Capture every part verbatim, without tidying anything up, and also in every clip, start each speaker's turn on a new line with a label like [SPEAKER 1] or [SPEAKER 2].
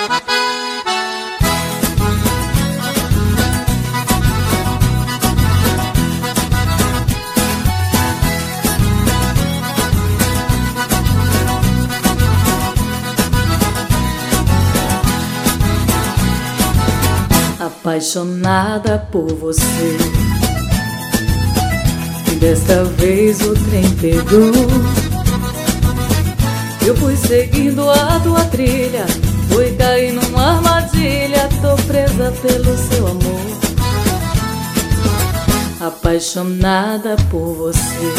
[SPEAKER 1] Apaixonada por você, e desta vez o trem pegou. Eu fui seguindo a tua trilha, fui cair numa armadilha, tô presa pelo seu amor. Apaixonada por você,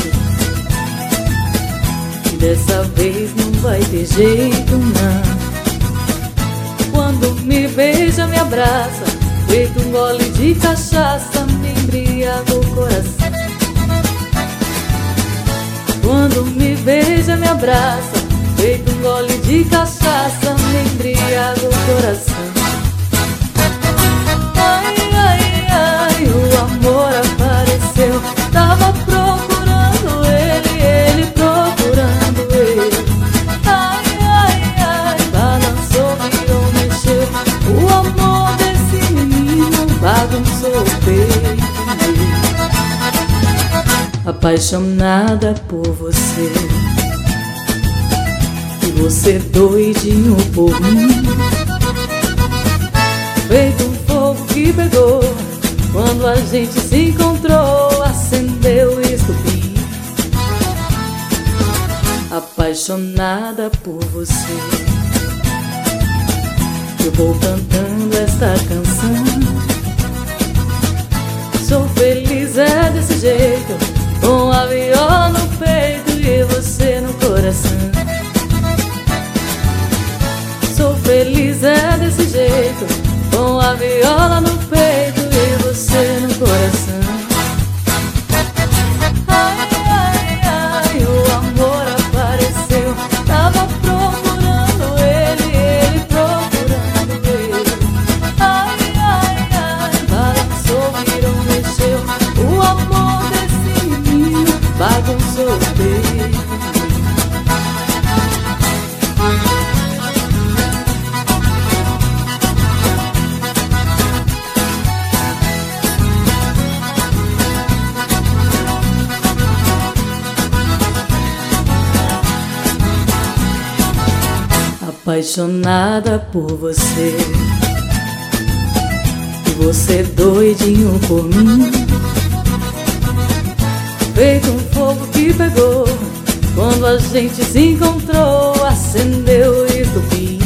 [SPEAKER 1] e dessa vez não vai ter jeito não. Quando me beija, me abraça, feito um gole de cachaça, me embriaga o coração. Quando me beija, me abraça, feito um gole de cachaça, me embriaga o coração. Ai, ai, ai, o amor apareceu. Tava procurando ele, ele procurando ele. Ai, ai, ai, balançou, virou, mexeu. O amor desse menino bagunçou o peito meu. Apaixonada por você, e você doidinho por mim, feito um fogo que pegou. Quando a gente se encontrou, acendeu o estupim. Apaixonada por você, eu vou cantando esta canção. Sou feliz, é desse jeito, com a viola no peito e você no coração. Sou feliz, é desse jeito, com a viola no peito e você no coração. Ai, ai, ai, o amor apareceu. Tava procurando ele, ele procurando ele. Ai, ai, ai, balançou, virou, mexeu. O amor desse menino bagunçou o peito. Apaixonada por você, e você doidinho por mim, feito um fogo que pegou. Quando a gente se encontrou, acendeu o estupim.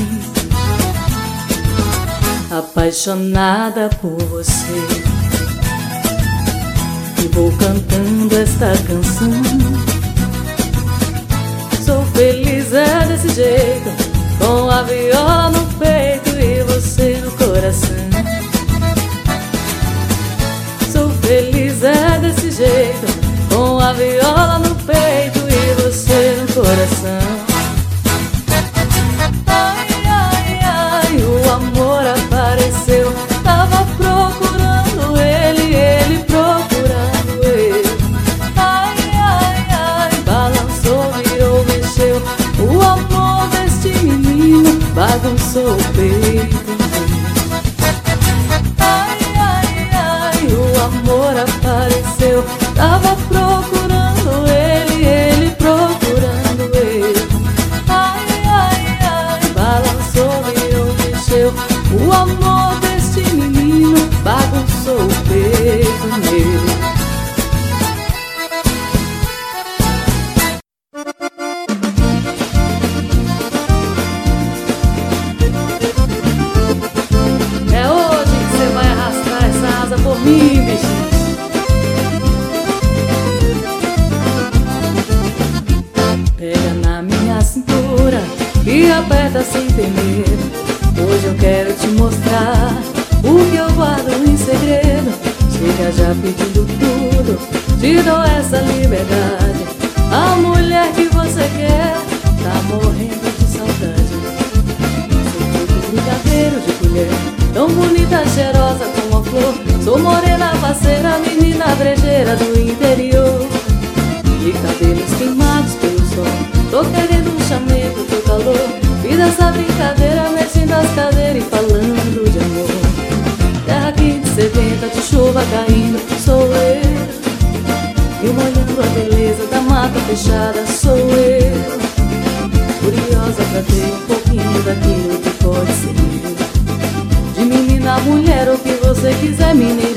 [SPEAKER 1] Apaixonada por você, e vou cantando esta canção. Sou feliz, é desse jeito, com a viola no peito e você no coração. Sou feliz, é desse jeito, com a viola no peito e você no coração. Ai, ai, ai, o amor apareceu. Tava procurando ele, ele procurando ele. Ai, ai, ai, balançou, virou, mexeu. O amor deste menino bagunçou o peito. Ai, ai, ai, o amor apareceu. Tava procurando ele, ele procurando ele. Ai, ai, ai, balançou, virou, mexeu. O amor deste menino bagunçou o peito meu. Por mim, bichinho. Pega na minha cintura e aperta sem ter medo. Hoje eu quero te mostrar o que eu guardo em segredo. Chega já pedindo tudo, te dou essa liberdade. A mulher que você quer tá morrendo de saudade. Sou todo brigadeiro de colher, tão bonita, cheirosa como a flor. Sou morena, parceira, menina brejeira do interior, de cabelos queimados pelo sol. Tô querendo um chamego, teu calor. Fiz essa brincadeira, mexendo as cadeiras de chuva caindo, sou eu. Eu molhando a beleza da mata fechada, sou eu. Curiosa pra ter um pouquinho daquilo que pode ser meu. De menina a mulher, o que você quiser, menina.